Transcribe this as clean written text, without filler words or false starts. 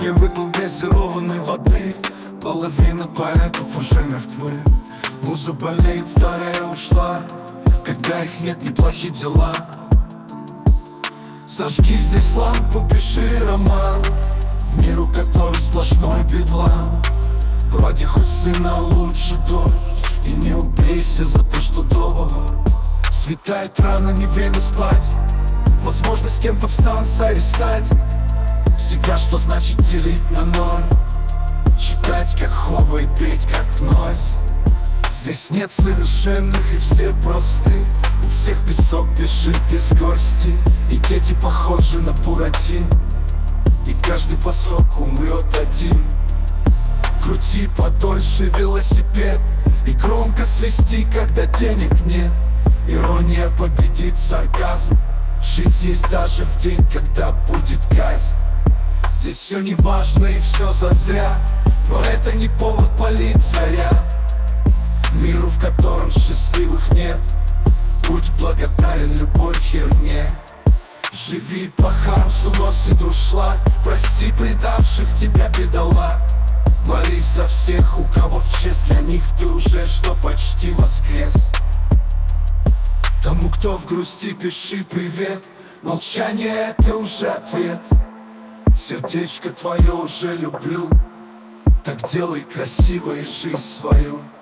Я выпил газированной воды, половина поэтов уже мертвы. Муза болеет, вторая ушла, когда их нет, неплохие дела. Зажги здесь лампу, пиши роман, в миру, который сплошной бедлам. Вроде хоть сына лучше дочь, и не убейся за то, что дома. Светает рано, не время спать, возможно, с кем-то в сансаре стать. Всегда что значит делить на ноль, читать как хова и петь как нойз. Здесь нет совершенных и все просты, у всех песок бежит из горсти. И дети похожи на Буратино, и каждый по сроку умрет один. Крути подольше велосипед и громко свисти, когда денег нет. Ирония победит сарказм, жизнь есть даже в день, когда будет казнь. Здесь все не важно и все зазря, но это не повод палить заряд. Миру, в котором счастливых нет, будь благодарен любой херне. Живи по Хамсу, нос и дуршлаг, прости предавших тебя бедолаг. Молись за всех, у кого в честь для них ты уже что почти воскрес. Тому, кто в грусти, пиши привет, молчание это уже ответ. Сердечко твое уже люблю, так делай красивой жизнь свою.